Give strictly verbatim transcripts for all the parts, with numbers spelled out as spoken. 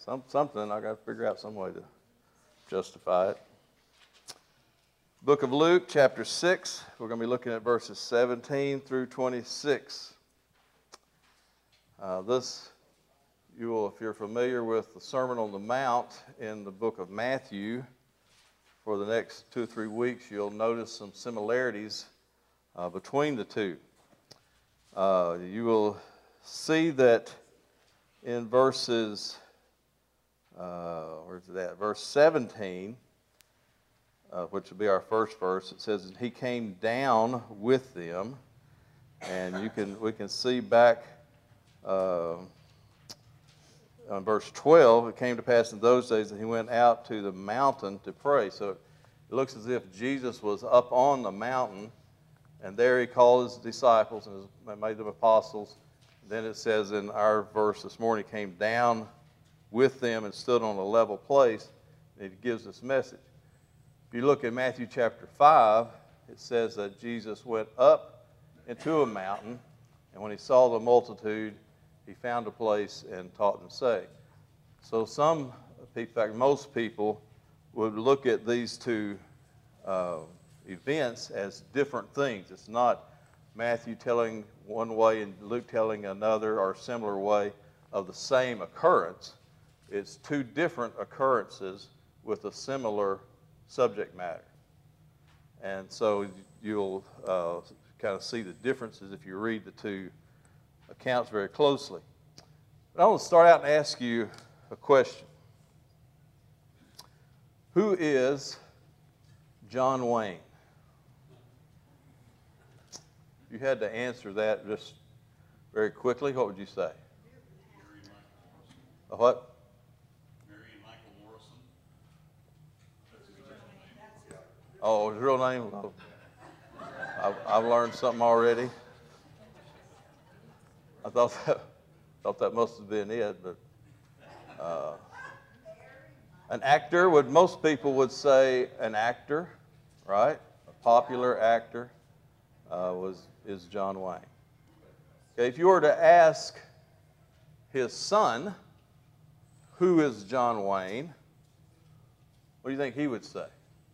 some, something, I got to figure out some way to justify it. Book of Luke, chapter six. We're going to be looking at verses seventeen through twenty-six. Uh, this, you will, if you're familiar with the Sermon on the Mount in the book of Matthew, for the next two or three weeks, you'll notice some similarities uh, between the two. Uh, you will see that in verses, uh, where's it at? Verse seventeen, uh, which will be our first verse, it says, "He came down with them," and you can we can see back uh, on verse twelve. "It came to pass in those days that he went out to the mountain to pray." So it looks as if Jesus was up on the mountain, and there he called his disciples and made them apostles. Then it says in our verse this morning, he came down with them and stood on a level place, and it gives this message. If you look at Matthew chapter five, it says that Jesus went up into a mountain, and when he saw the multitude, he found a place and taught them saying. So some people, in fact most people, would look at these two uh, events as different things. It's not Matthew telling one way and Luke telling another or similar way of the same occurrence. It's two different occurrences with a similar subject matter. And so you'll uh, kind of see the differences if you read the two accounts very closely. But I want to start out and ask you a question. Who is John Wayne? If you had to answer that just very quickly, what would you say? A what? Mary and Michael Morrison. Oh, his real name? Oh, I've, I've learned something already. I thought that, thought that must have been it, but uh, an actor would, most people would say an actor, right? A popular actor uh, was is John Wayne. Okay, if you were to ask his son, who is John Wayne, what do you think he would say?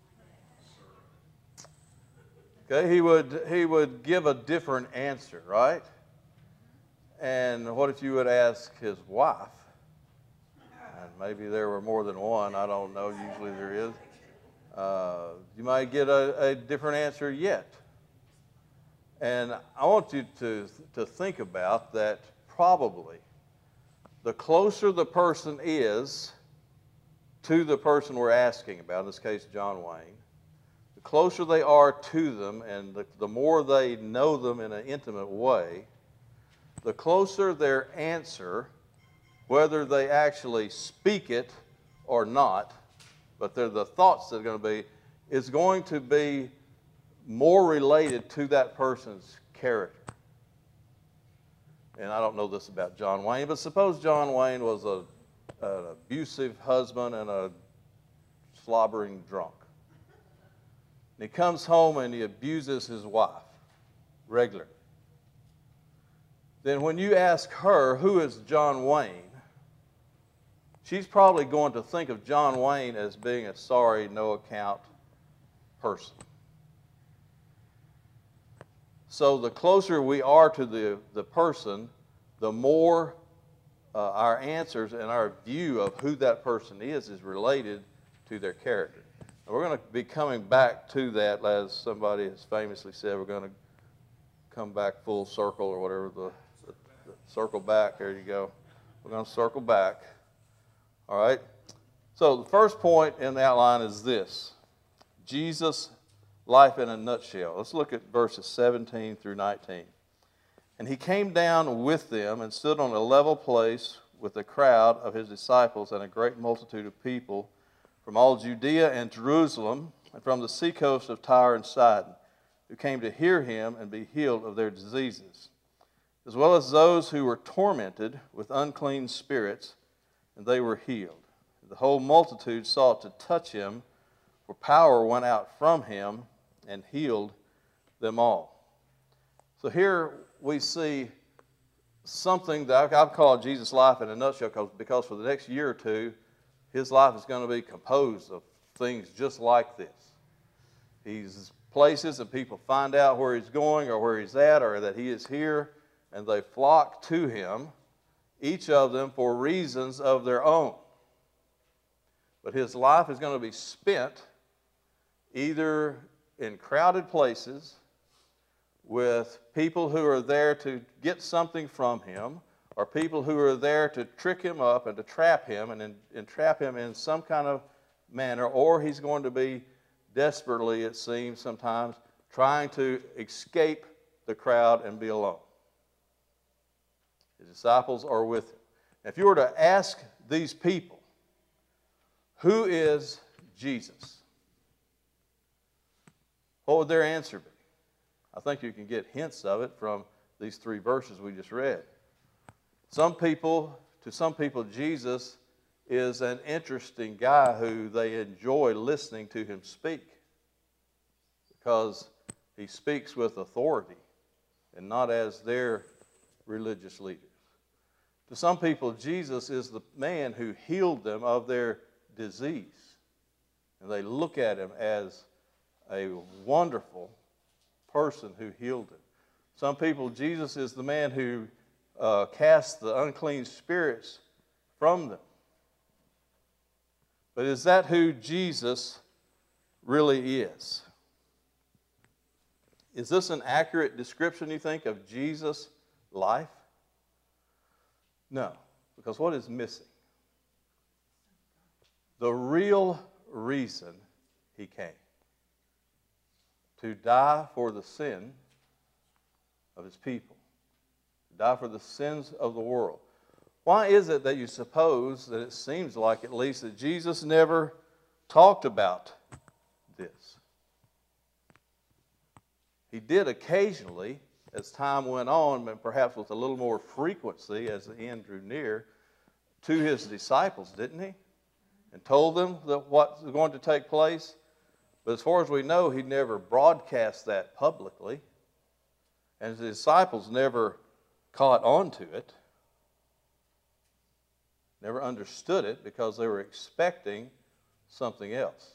Okay, he would he would give a different answer, right? And what if you would ask his wife? And maybe there were more than one, I don't know, usually there is. Uh, you might get a, a different answer yet. And I want you to, to think about that probably the closer the person is to the person we're asking about, in this case John Wayne, the closer they are to them and the, the more they know them in an intimate way, the closer their answer, whether they actually speak it or not, but they're the thoughts that are going to be, is going to be more related to that person's character. And I don't know this about John Wayne, but suppose John Wayne was a, an abusive husband and a slobbering drunk. And he comes home and he abuses his wife regularly. Then when you ask her, who is John Wayne, she's probably going to think of John Wayne as being a sorry, no-account person. So the closer we are to the, the person, the more uh, our answers and our view of who that person is is related to their character. And we're going to be coming back to that, as somebody has famously said, we're going to come back full circle or whatever, the, the, the circle back, there you go. We're going to circle back. All right? So the first point in the outline is this: Jesus' life in a nutshell. Let's look at verses seventeen through nineteen. "And he came down with them and stood on a level place with a crowd of his disciples and a great multitude of people from all Judea and Jerusalem and from the seacoast of Tyre and Sidon, who came to hear him and be healed of their diseases, as well as those who were tormented with unclean spirits, and they were healed. The whole multitude sought to touch him, for power went out from him and healed them all." So here we see something that I've called Jesus' life in a nutshell, because, because for the next year or two, his life is going to be composed of things just like this. He's places and people find out where he's going or where he's at or that he is here, and they flock to him, each of them for reasons of their own. But his life is going to be spent either in crowded places with people who are there to get something from him, or people who are there to trick him up and to trap him and, and, and trap him in some kind of manner, or he's going to be desperately, it seems sometimes, trying to escape the crowd and be alone. His disciples are with him. Now, if you were to ask these people, who is Jesus? What would their answer be? I think you can get hints of it from these three verses we just read. Some people, to some people, Jesus is an interesting guy who they enjoy listening to him speak because he speaks with authority and not as their religious leaders. To some people, Jesus is the man who healed them of their disease, and they look at him as a wonderful person who healed them. Some people, Jesus is the man who uh, cast the unclean spirits from them. But is that who Jesus really is? Is this an accurate description, you think, of Jesus' life? No, because what is missing? The real reason he came. To die for the sin of his people. To die for the sins of the world. Why is it that you suppose that it seems like, at least, that Jesus never talked about this? He did occasionally, as time went on, and perhaps with a little more frequency as the end drew near, to his disciples, didn't he? And told them that what was going to take place. But as far as we know, he never broadcast that publicly. And his disciples never caught on to it. Never understood it because they were expecting something else.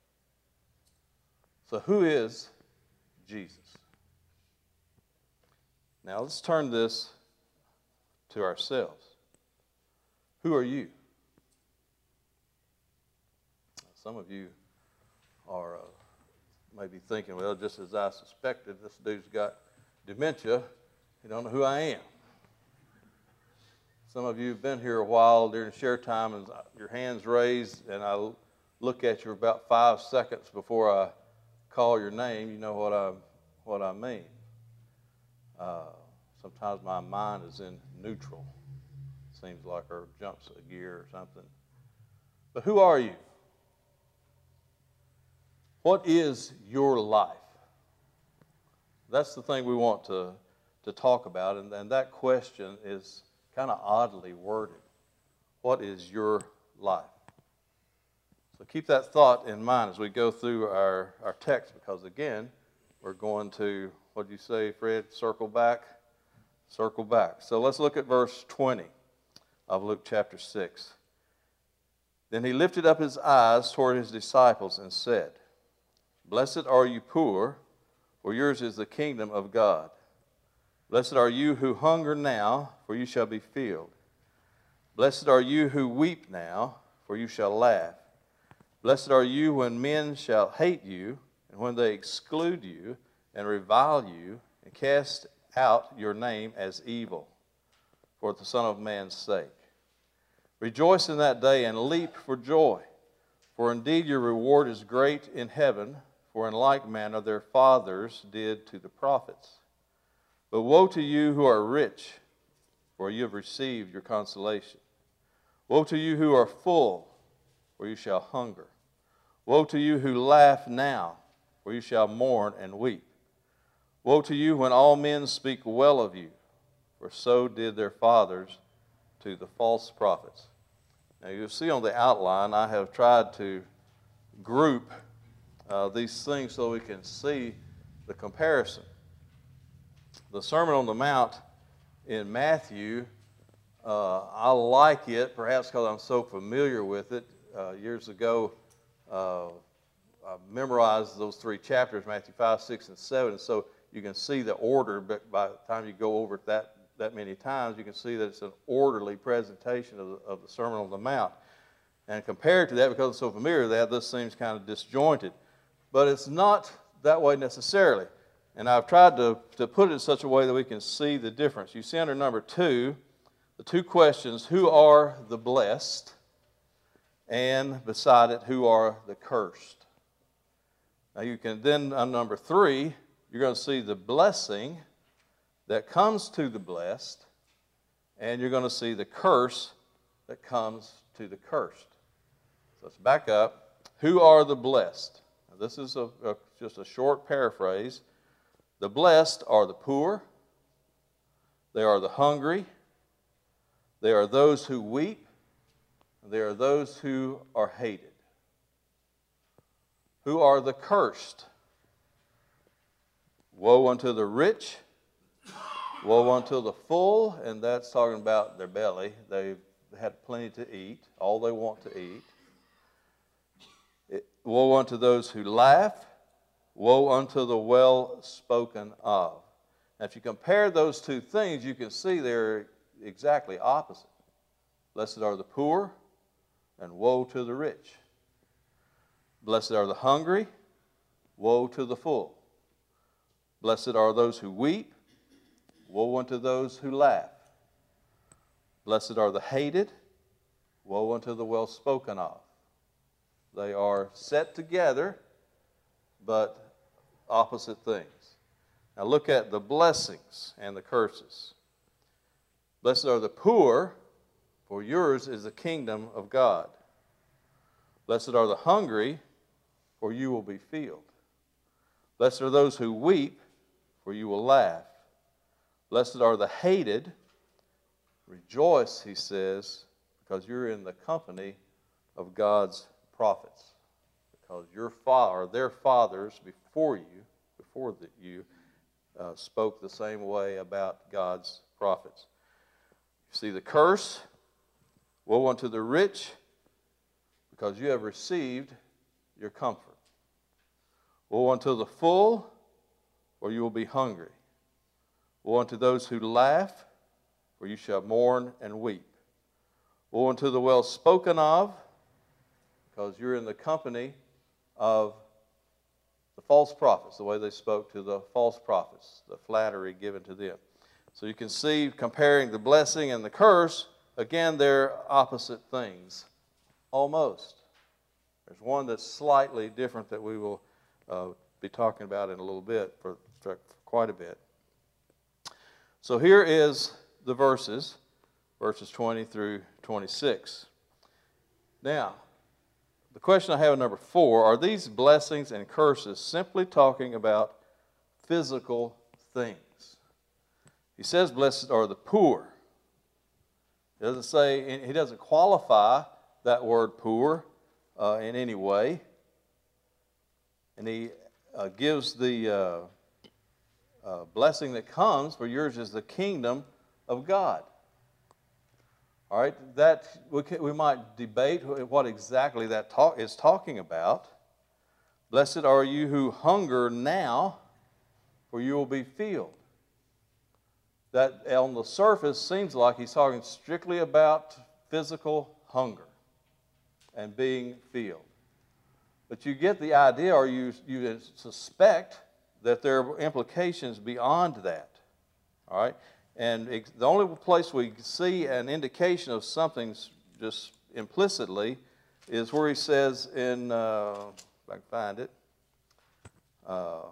So who is Jesus? Now let's turn this to ourselves. Who are you? Some of you are uh, maybe thinking, well, just as I suspected, this dude's got dementia. You don't know who I am. Some of you have been here a while during share time, and your hand's raised, and I look at you about five seconds before I call your name. You know what I what I mean. Uh, sometimes my mind is in neutral. Seems like, or jumps a gear or something. But who are you? What is your life? That's the thing we want to, to talk about, and, and that question is kind of oddly worded. What is your life? So keep that thought in mind as we go through our, our text, because again, we're going to, what did you say, Fred? Circle back? Circle back. So let's look at verse twenty of Luke chapter six. Then he lifted up his eyes toward his disciples and said, Blessed are you poor, for yours is the kingdom of God. Blessed are you who hunger now, for you shall be filled. Blessed are you who weep now, for you shall laugh. Blessed are you when men shall hate you, and when they exclude you, and revile you, and cast out your name as evil, for the Son of Man's sake. Rejoice in that day, and leap for joy, for indeed your reward is great in heaven, for in like manner their fathers did to the prophets. But woe to you who are rich, for you have received your consolation. Woe to you who are full, for you shall hunger. Woe to you who laugh now, for you shall mourn and weep. Woe to you when all men speak well of you, for so did their fathers to the false prophets. Now you'll see on the outline, I have tried to group uh, these things so we can see the comparison. The Sermon on the Mount in Matthew. Uh, I like it, perhaps because I'm so familiar with it. Uh, years ago, uh, I memorized those three chapters, Matthew five, six, and seven, and so you can see the order, but by the time you go over it that, that many times, you can see that it's an orderly presentation of the, of the Sermon on the Mount. And compared to that, because I'm so familiar with that, this seems kind of disjointed. But it's not that way necessarily. And I've tried to, to put it in such a way that we can see the difference. You see under number two, the two questions, who are the blessed? And beside it, who are the cursed? Now you can then, on number three, you're going to see the blessing that comes to the blessed, and you're going to see the curse that comes to the cursed. So let's back up. Who are the blessed? Now, this is a, a, just a short paraphrase. The blessed are the poor, they are the hungry, they are those who weep, and they are those who are hated. Who are the cursed? Woe unto the rich, woe unto the full, and that's talking about their belly. They've had plenty to eat, all they want to eat. It, woe unto those who laugh, woe unto the well-spoken of. Now, if you compare those two things, you can see they're exactly opposite. Blessed are the poor, and woe to the rich. Blessed are the hungry, woe to the full. Blessed are those who weep, woe unto those who laugh. Blessed are the hated, woe unto the well-spoken of. They are set together, but opposite things. Now look at the blessings and the curses. Blessed are the poor, for yours is the kingdom of God. Blessed are the hungry, for you will be filled. Blessed are those who weep, for you will laugh. Blessed are the hated. Rejoice, he says, because you're in the company of God's prophets. Because your father, or their fathers before you, before the, you, uh, spoke the same way about God's prophets. You see the curse, woe unto the rich, because you have received your comfort. Woe unto the full, or you will be hungry. Woe unto those who laugh, for you shall mourn and weep. Woe unto the well spoken of, because you're in the company of the false prophets, the way they spoke to the false prophets, the flattery given to them. So you can see, comparing the blessing and the curse, again, they're opposite things, almost. There's one that's slightly different that we will uh, be talking about in a little bit, for, for quite a bit. So here is the verses, verses twenty through twenty-six. Now, the question I have at number four, are these blessings and curses simply talking about physical things? He says, blessed are the poor. He doesn't say, he doesn't qualify that word poor uh, in any way. And he uh, gives the uh, uh, blessing that comes, for yours is the kingdom of God. All right, that we, can, we might debate what exactly that talk is talking about. Blessed are you who hunger now, for you will be filled. That on the surface seems like he's talking strictly about physical hunger and being filled. But you get the idea, or you, you suspect that there are implications beyond that. All right? And the only place we see an indication of something just implicitly is where he says in, uh, if I can find it, uh,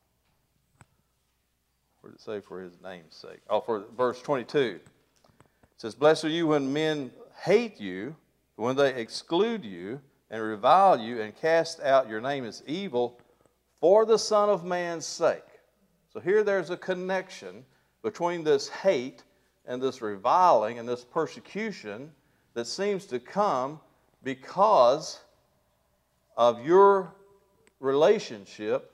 where did it say for his name's sake? Oh, for verse twenty-two. It says, blessed are you when men hate you, when they exclude you and revile you and cast out your name as evil for the Son of Man's sake. So here there's a connection between this hate and this reviling and this persecution that seems to come because of your relationship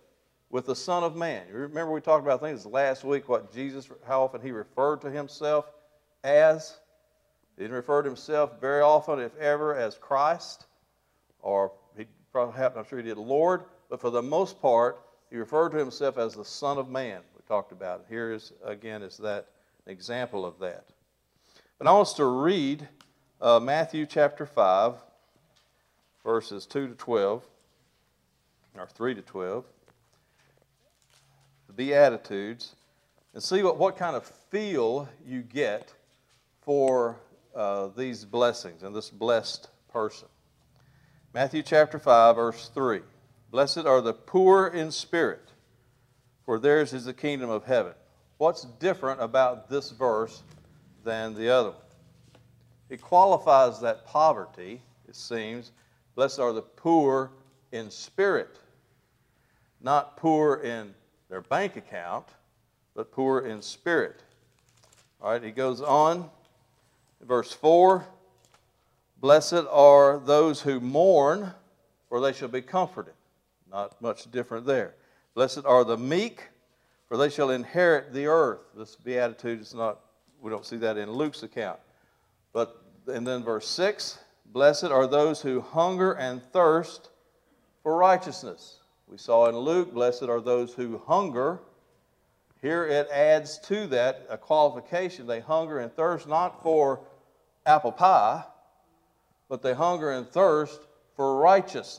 with the Son of Man. You remember we talked about things last week, what Jesus, how often he referred to himself as. He didn't refer to himself very often, if ever, as Christ, or he probably happened, I'm sure he did Lord, but for the most part, he referred to himself as the Son of Man. We talked about it. Here is, again, is that example of that. But I want us to read uh, Matthew chapter five, verses two to twelve, or three to twelve, the Beatitudes, and see what, what kind of feel you get for uh, these blessings and this blessed person. Matthew chapter five, verse three. Blessed are the poor in spirit, for theirs is the kingdom of heaven. What's different about this verse than the other one? It qualifies that poverty, it seems. Blessed are the poor in spirit, not poor in their bank account, but poor in spirit. All right, he goes on, verse four, blessed are those who mourn, for they shall be comforted. Not much different there. Blessed are the meek, for they shall inherit the earth. This beatitude is not, we don't see that in Luke's account. But, and then verse six, blessed are those who hunger and thirst for righteousness. We saw in Luke, blessed are those who hunger. Here it adds to that a qualification. They hunger and thirst not for apple pie, but they hunger and thirst for righteousness.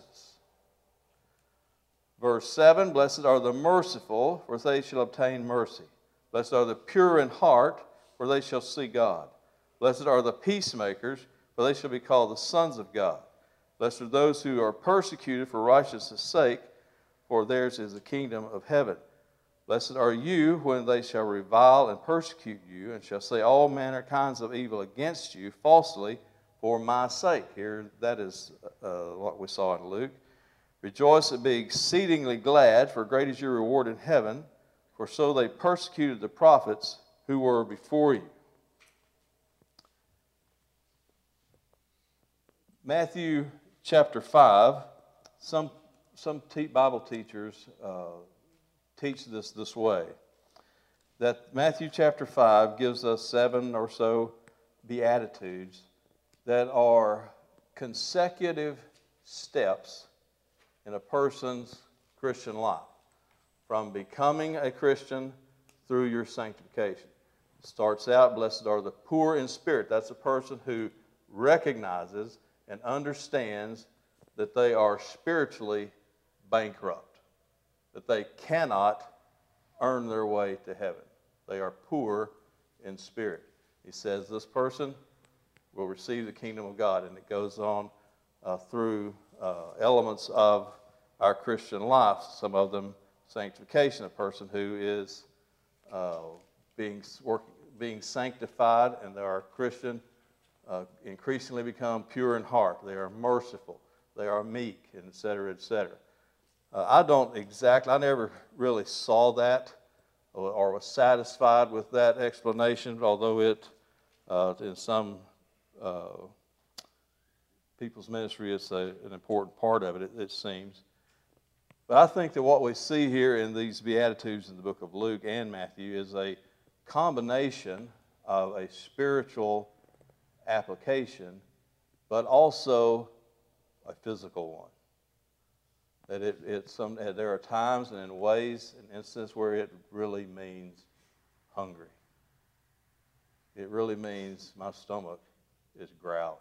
Verse seven, blessed are the merciful, for they shall obtain mercy. Blessed are the pure in heart, for they shall see God. Blessed are the peacemakers, for they shall be called the sons of God. Blessed are those who are persecuted for righteousness' sake, for theirs is the kingdom of heaven. Blessed are you when they shall revile and persecute you, and shall say all manner kinds of evil against you falsely for my sake. Here, that is uh, what we saw in Luke. Rejoice and be exceedingly glad, for great is your reward in heaven, for so they persecuted the prophets who were before you. Matthew chapter five, some, some te- Bible teachers uh, teach this this way, that Matthew chapter five gives us seven or so Beatitudes that are consecutive steps in a person's Christian life, from becoming a Christian through your sanctification. It starts out, blessed are the poor in spirit. That's a person who recognizes and understands that they are spiritually bankrupt, that they cannot earn their way to heaven. They are poor in spirit. He says this person will receive the kingdom of God, and it goes on uh, through uh, elements of our Christian life, some of them sanctification, a person who is uh, being, work, being sanctified, and they are Christian, uh, increasingly become pure in heart. They are merciful. They are meek, and et cetera, et cetera. Uh, I don't exactly, I never really saw that or, or was satisfied with that explanation, although it, uh, in some uh, people's ministry is a, an important part of it, it, it seems. But I think that what we see here in these Beatitudes in the book of Luke and Matthew is a combination of a spiritual application, but also a physical one. That it, it some, there are times and in ways and instances where it really means hungry. It really means my stomach is growling.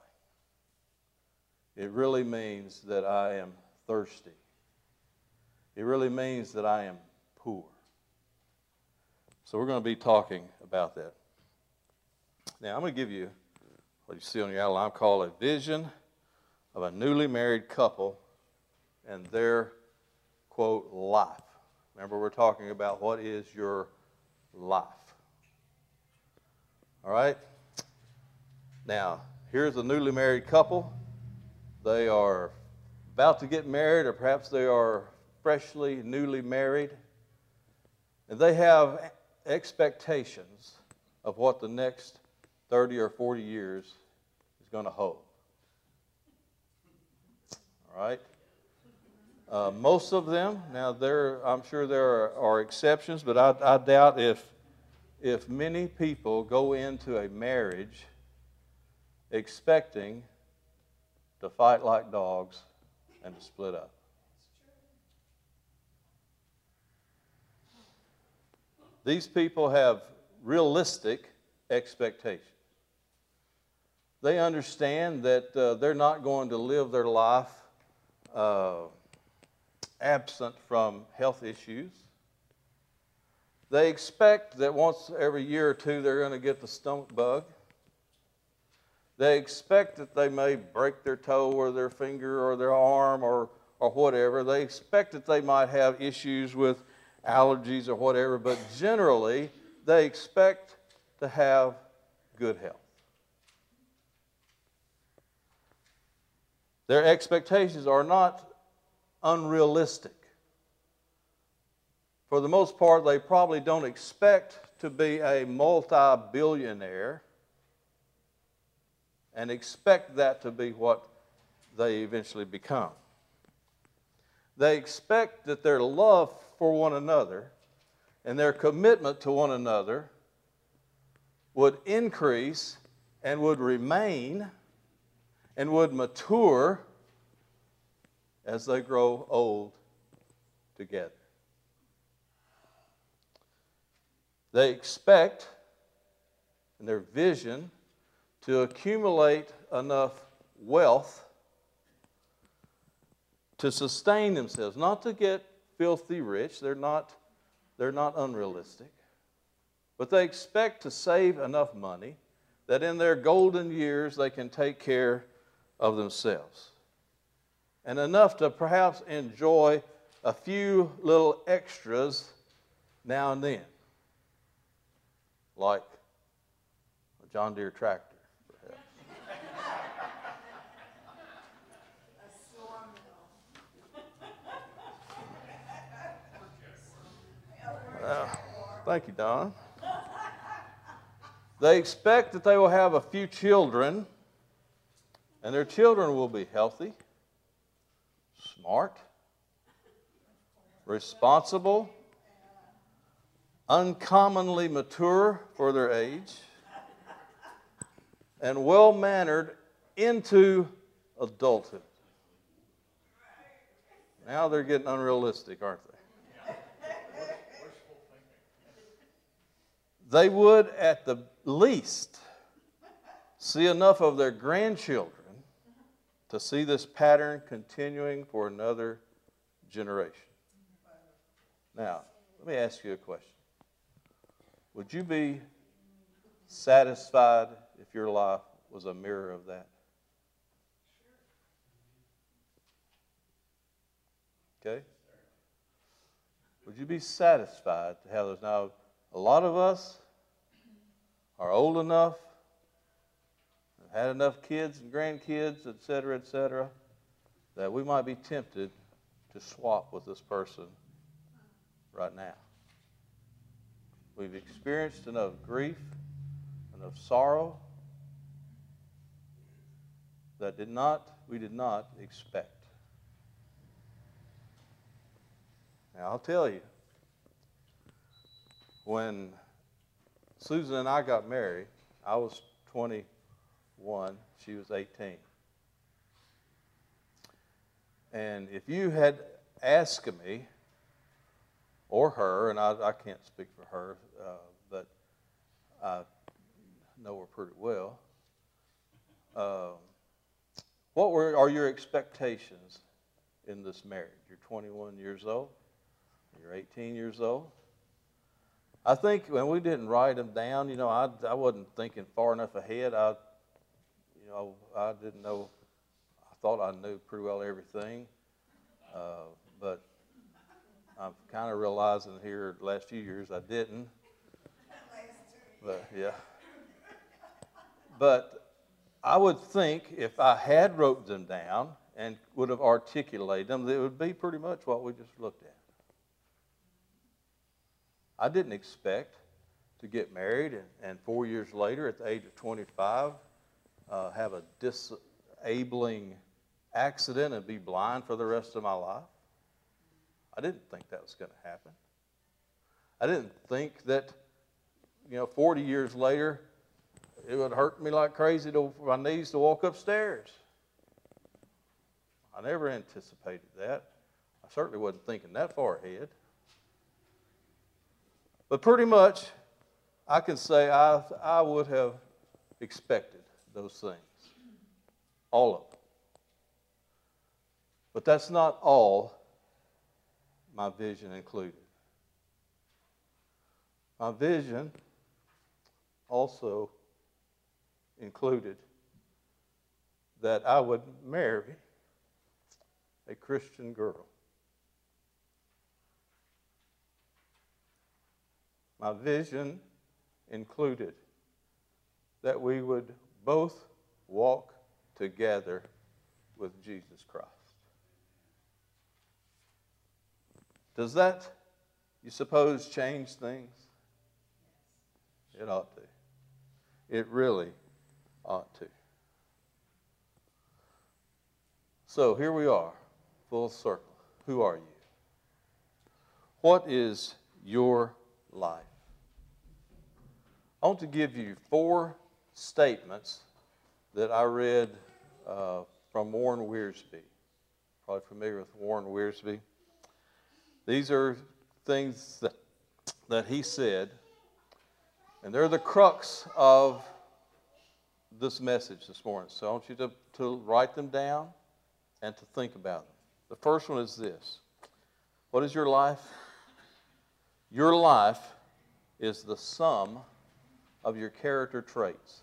It really means that I am thirsty. It really means that I am poor. So we're going to be talking about that. Now I'm going to give you what you see on your outline. I call a vision of a newly married couple and their, quote, life. Remember, we're talking about what is your life. All right? Now, here's a newly married couple. They are about to get married, or perhaps they are freshly, newly married. And they have expectations of what the next thirty or forty years is going to hold. All right? Uh, most of them, now there, I'm sure there are, are exceptions, but I, I doubt if, if many people go into a marriage expecting to fight like dogs and to split up. These people have realistic expectations. They understand that uh, they're not going to live their life uh, absent from health issues. They expect that once every year or two they're going to get the stomach bug. They expect that they may break their toe or their finger or their arm or, or whatever. They expect that they might have issues with allergies or whatever, but generally they expect to have good health. Their expectations are not unrealistic. For the most part, they probably don't expect to be a multi-billionaire and expect that to be what they eventually become. They expect that their love for one another and their commitment to one another would increase and would remain and would mature as they grow old together. They expect in their vision to accumulate enough wealth to sustain themselves, not to get filthy rich. They're not, they're not unrealistic. But they expect to save enough money that in their golden years they can take care of themselves. And enough to perhaps enjoy a few little extras now and then, like a John Deere tractor, perhaps. Uh, thank you, Don. They expect that they will have a few children, and their children will be healthy, smart, responsible, uncommonly mature for their age, and well-mannered into adulthood. Now they're getting unrealistic, aren't they? They would, at the least, see enough of their grandchildren to see this pattern continuing for another generation. Now, let me ask you a question. Would you be satisfied if your life was a mirror of that? Okay? Would you be satisfied to have those? Now, a lot of us are old enough, had enough kids and grandkids, et cetera, et cetera, that we might be tempted to swap with this person right now. We've experienced enough grief, enough sorrow that did not, we did not expect. Now, I'll tell you, when Susan and I got married, I was twenty-one, she was eighteen. And if you had asked me, or her, and I, I can't speak for her, uh, but I know her pretty well, uh, what were are your expectations in this marriage? You're twenty-one years old, you're eighteen years old. I think when we didn't write them down, you know, I, I wasn't thinking far enough ahead. I, you know, I didn't know. I thought I knew pretty well everything, uh, but I'm kind of realizing here the last few years I didn't. But yeah. But I would think if I had wrote them down and would have articulated them, it would be pretty much what we just looked at. I didn't expect to get married and, and four years later, at the age of twenty-five, uh, have a disabling accident and be blind for the rest of my life. I didn't think that was going to happen. I didn't think that, you know, forty years later, it would hurt me like crazy to my knees to walk upstairs. I never anticipated that. I certainly wasn't thinking that far ahead. But pretty much, I can say I, I would have expected those things. All of them. But that's not all my vision included. My vision also included that I would marry a Christian girl. My vision included that we would both walk together with Jesus Christ. Does that, you suppose, change things? It ought to. It really ought to. So here we are, full circle. Who are you? What is your life? I want to give you four statements that I read uh, from Warren Wiersbe. Probably familiar with Warren Wiersbe. These are things that, that he said, and they're the crux of this message this morning. So I want you to, to write them down and to think about them. The first one is this. What is your life? Your life is the sum of your character traits.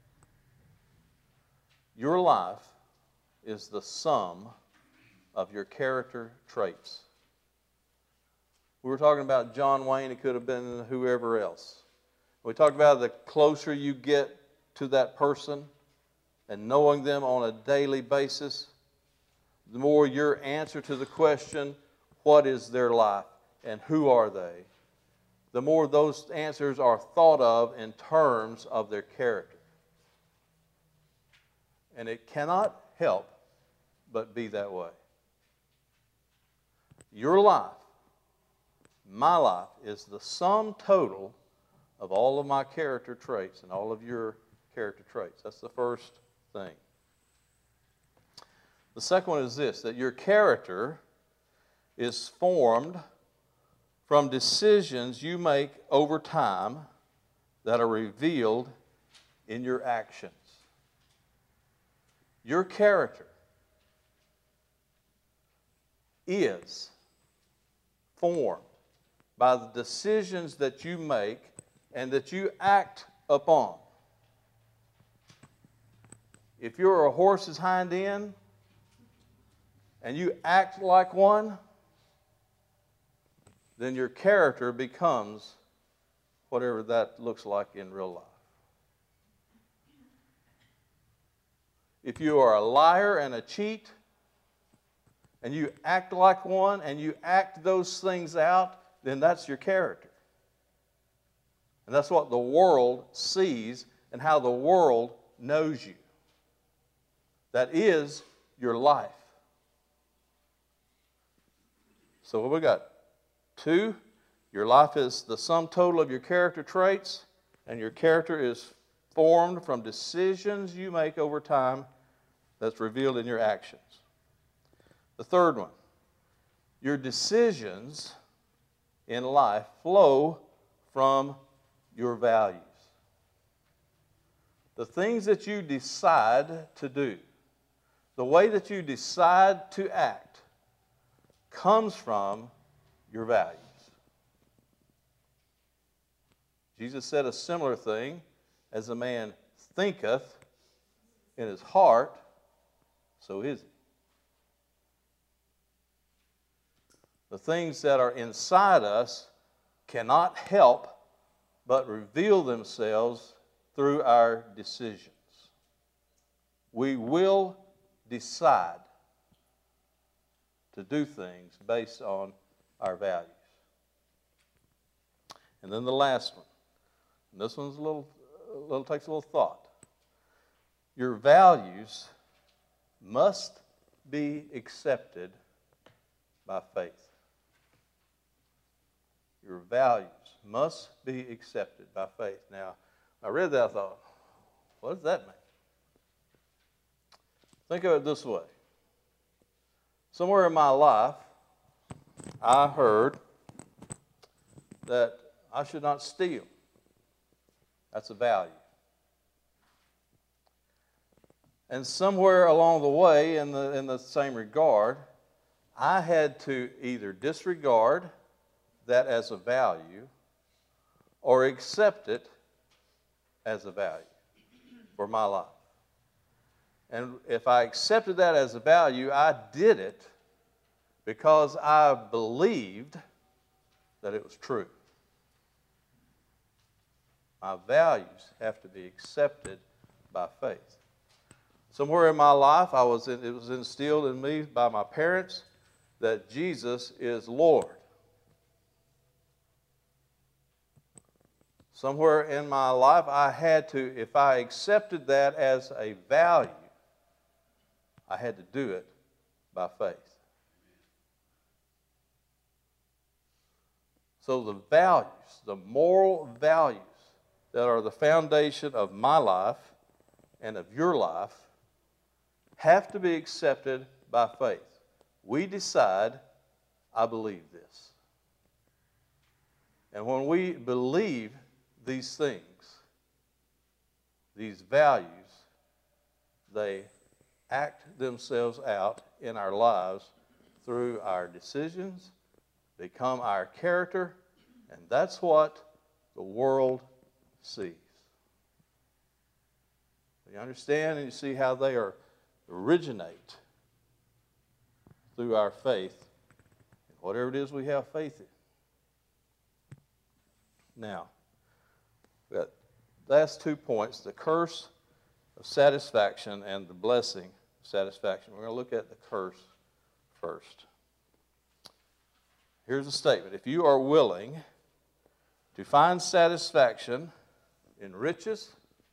Your life is the sum of your character traits. We were talking about John Wayne. It could have been whoever else. We talked about the closer you get to that person and knowing them on a daily basis, the more your answer to the question, what is their life and who are they, the more those answers are thought of in terms of their character. And it cannot help but be that way. Your life, my life, is the sum total of all of my character traits and all of your character traits. That's the first thing. The second one is this, that your character is formed from decisions you make over time that are revealed in your actions. Your character is formed by the decisions that you make and that you act upon. If you're a horse's hind end and you act like one, then your character becomes whatever that looks like in real life. If you are a liar and a cheat, and you act like one, and you act those things out, then that's your character. And that's what the world sees and how the world knows you. That is your life. So what we got? Two, your life is the sum total of your character traits, and your character is formed from decisions you make over time that's revealed in your actions. The third one, your decisions in life flow from your values. The things that you decide to do, the way that you decide to act, comes from your values. Jesus said a similar thing, as a man thinketh in his heart, so is he. The things that are inside us cannot help but reveal themselves through our decisions. We will decide to do things based on our values. And then the last one, and this one's a little, a little takes a little thought. Your values must be accepted by faith. your values must be accepted by faith. Now, I read that, I thought, what does that mean? Think of it this way. Somewhere in my life, I heard that I should not steal. That's a value. And somewhere along the way, in the, in the same regard, I had to either disregard that as a value or accept it as a value for my life. And if I accepted that as a value, I did it because I believed that it was true. My values have to be accepted by faith. Somewhere in my life, I was in, it was instilled in me by my parents that Jesus is Lord. Somewhere in my life, I had to, if I accepted that as a value, I had to do it by faith. So the values, the moral values that are the foundation of my life and of your life have to be accepted by faith. We decide, I believe this. And when we believe these things, these values, they act themselves out in our lives through our decisions, become our character, and that's what the world sees. You understand and you see how they are originate through our faith in whatever it is we have faith in. Now, we got last two points, the curse of satisfaction and the blessing of satisfaction. We're going to look at the curse first. Here's a statement. If you are willing to find satisfaction in riches,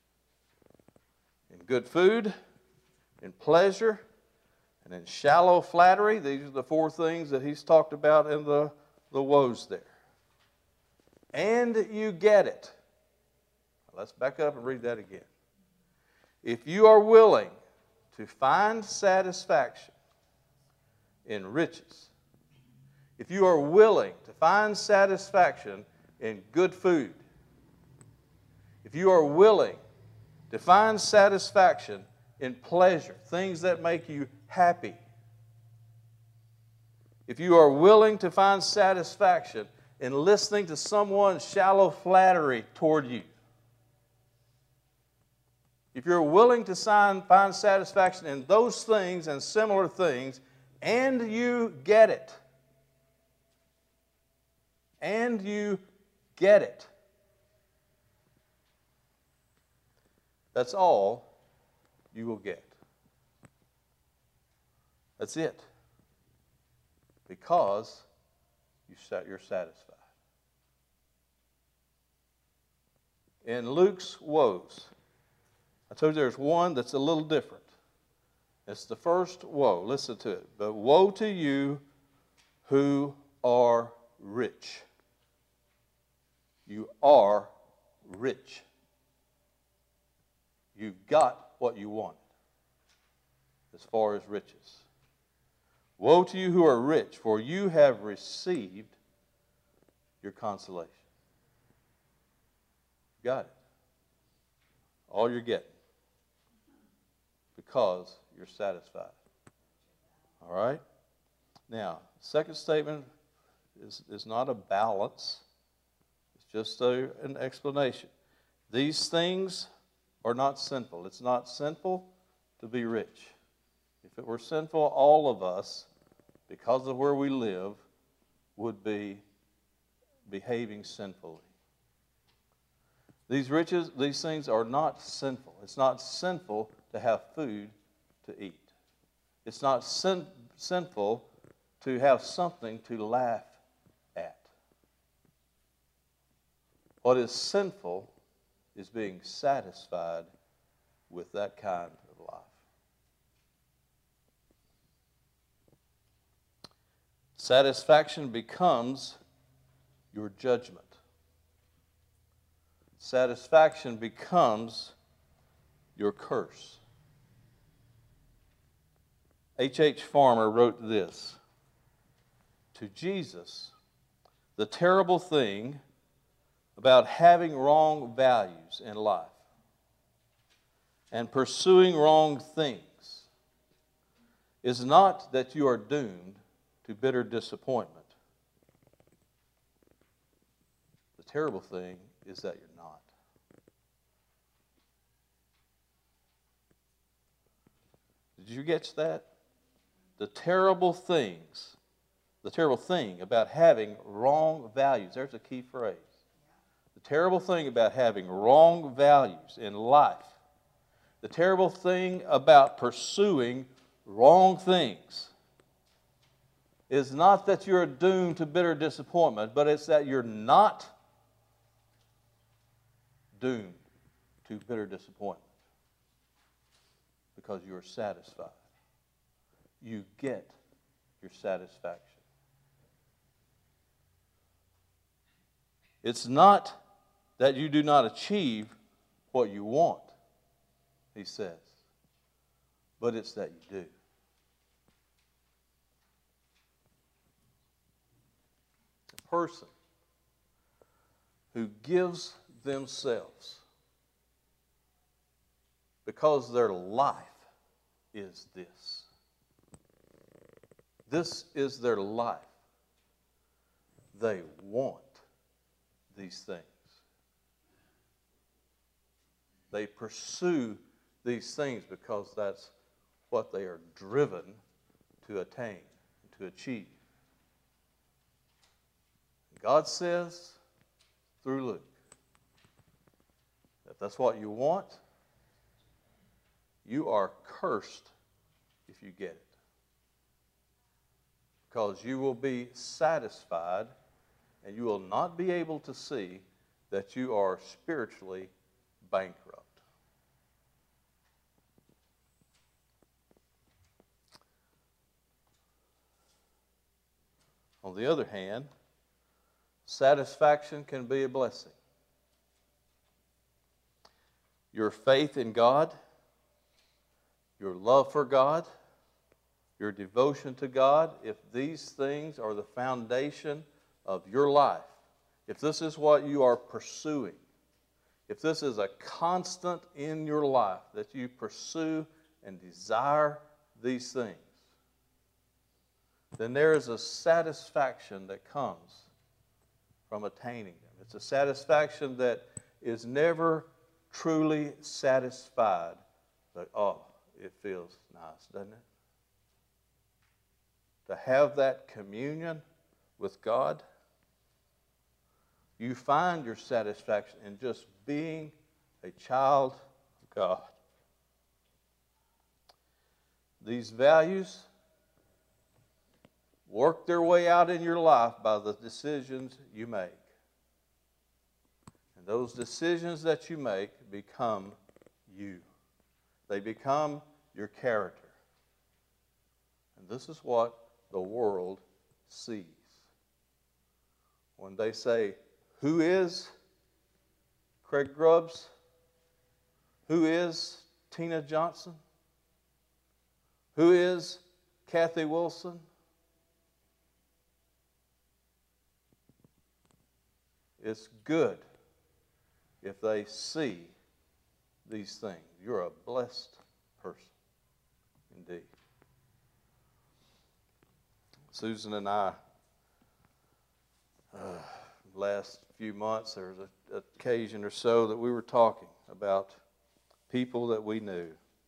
in good food, in pleasure, and in shallow flattery, these are the four things that he's talked about in the, the woes there. And you get it. Let's back up and read that again. If you are willing to find satisfaction in riches, if you are willing to find satisfaction in good food, if you are willing to find satisfaction in pleasure, things that make you happy, if you are willing to find satisfaction in listening to someone's shallow flattery toward you, if you're willing to find satisfaction in those things and similar things, and you get it, and you get it, that's all you will get. That's it. Because you're satisfied. In Luke's woes, I told you there's one that's a little different. It's the first woe. Listen to it. But woe to you who are rich. You are rich. You've got what you wanted as far as riches. Woe to you who are rich, for you have received your consolation. Got it. All you're getting. Because you're satisfied. All right? Now, second statement is, is not a balance. It's just a, an explanation. These things are not sinful. It's not sinful to be rich. If it were sinful, all of us, because of where we live, would be behaving sinfully. These riches, these things are not sinful. It's not sinful to have food to eat. It's not sin, sinful to have something to laugh at. What is sinful is being satisfied with that kind of life. Satisfaction becomes your judgment. Satisfaction becomes your curse. H H. Farmer wrote this: to Jesus, the terrible thing about having wrong values in life and pursuing wrong things is not that you are doomed to bitter disappointment. The terrible thing is that you're not. Did you get that? The terrible things, the terrible thing about having wrong values. There's a key phrase. The terrible thing about having wrong values in life, the terrible thing about pursuing wrong things, is not that you're doomed to bitter disappointment, but it's that you're not doomed to bitter disappointment because you are satisfied. You get your satisfaction. It's not that you do not achieve what you want, he says, but it's that you do. A person who gives themselves because their life is this. This is their life. They want these things. They pursue these things because that's what they are driven to attain, to achieve. God says through Luke that that's what you want. You are cursed if you get it, because you will be satisfied and you will not be able to see that you are spiritually bankrupt. On the other hand, satisfaction can be a blessing. Your faith in God, your love for God, your devotion to God, if these things are the foundation of your life, if this is what you are pursuing, if this is a constant in your life that you pursue and desire these things, then there is a satisfaction that comes from attaining them. It's a satisfaction that is never truly satisfied, but oh, it feels nice, doesn't it? To have that communion with God, you find your satisfaction in just being a child of God. These values work their way out in your life by the decisions you make. And those decisions that you make become you. They become your character. And this is what the world sees. When they say, who is Craig Grubbs? Who is Tina Johnson? Who is Kathy Wilson? It's good if they see these things. You're a blessed person indeed. Susan and I, uh, last few months, there was an occasion or so that we were talking about people that we knew.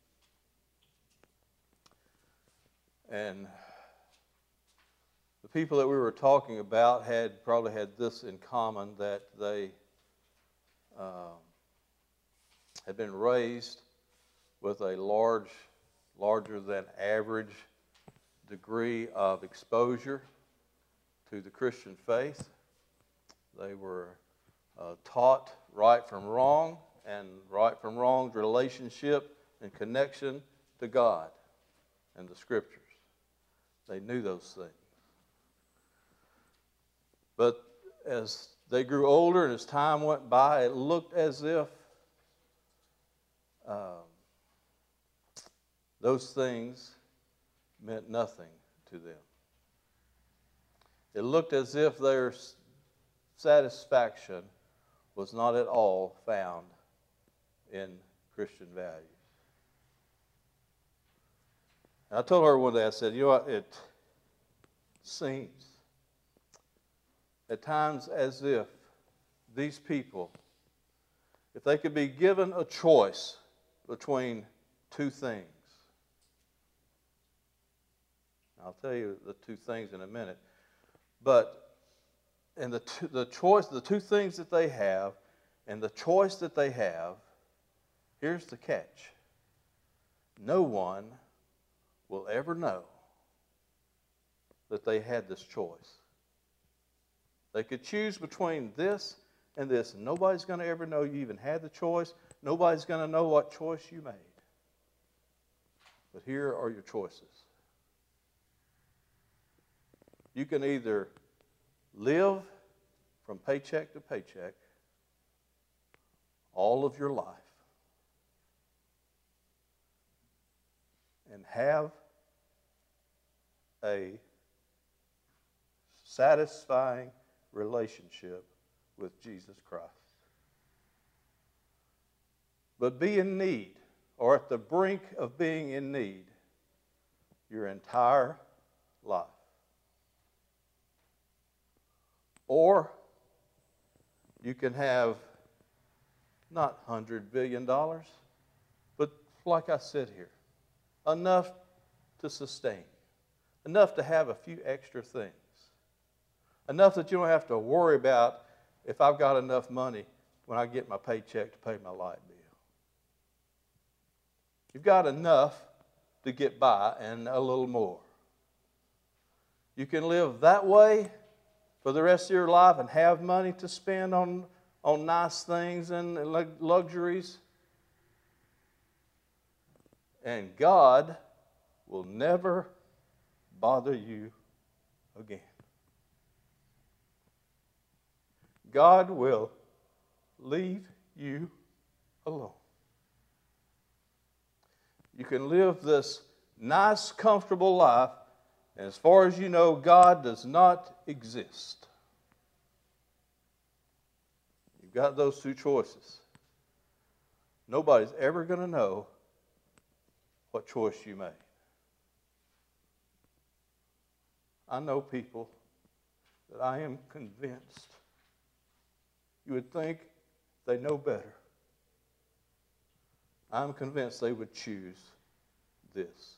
And the people that we were talking about had probably had this in common, that they uh, had been raised with a large, larger than average degree of exposure to the Christian faith. They were uh, taught right from wrong, and right from wrong's relationship and connection to God and the Scriptures. They knew those things. But as they grew older and as time went by, it looked as if um, those things meant nothing to them. It looked as if their satisfaction was not at all found in Christian values. And I told her one day, I said, you know what, it seems at times as if these people, if they could be given a choice between two things, I'll tell you the two things in a minute, but and the two, the choice, the two things that they have, and the choice that they have, here's the catch. No one will ever know that they had this choice. They could choose between this and this, and nobody's going to ever know you even had the choice. Nobody's going to know what choice you made. But here are your choices. You can either live from paycheck to paycheck all of your life and have a satisfying relationship with Jesus Christ, but be in need or at the brink of being in need your entire life. Or you can have not one hundred billion dollars, but like I said here, enough to sustain, enough to have a few extra things, enough that you don't have to worry about if I've got enough money when I get my paycheck to pay my light bill. You've got enough to get by and a little more. You can live that way for the rest of your life and have money to spend on, on nice things and luxuries. And God will never bother you again. God will leave you alone. You can live this nice, comfortable life, and as far as you know, God does not exist. You've got those two choices. Nobody's ever going to know what choice you made. I know people that I am convinced you would think they know better. I'm convinced they would choose this.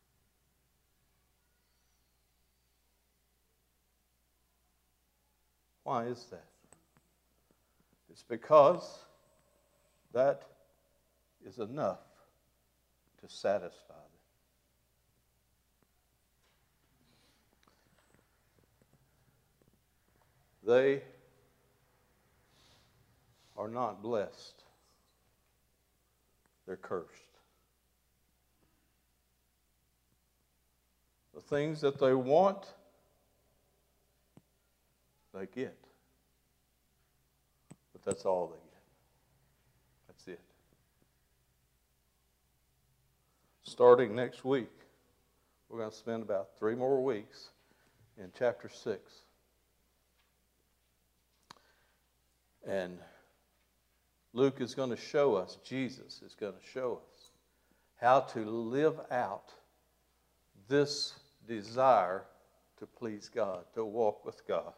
Why is that? It's because that is enough to satisfy them. They are not blessed. They're cursed. The things that they want, they get. But that's all they get. That's it. Starting next week, we're going to spend about three more weeks in chapter six. And Luke is going to show us, Jesus is going to show us how to live out this desire to please God, to walk with God.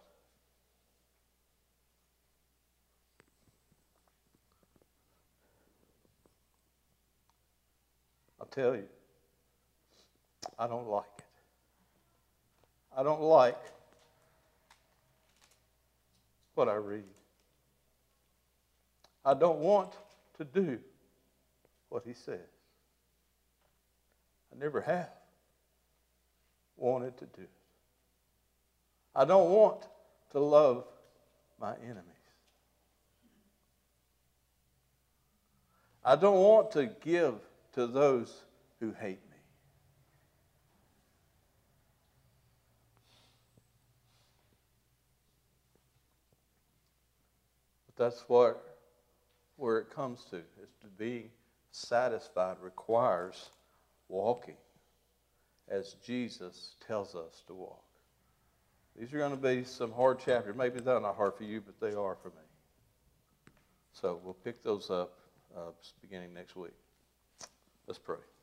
I'll tell you, I don't like it. I don't like what I read. I don't want to do what he says. I never have wanted to do it. I don't want to love my enemies. I don't want to give to those who hate me. that's what, where it comes to, is to be satisfied requires walking as Jesus tells us to walk. These are going to be some hard chapters. Maybe they're not hard for you, but they are for me. So we'll pick those up uh, beginning next week. Let's pray.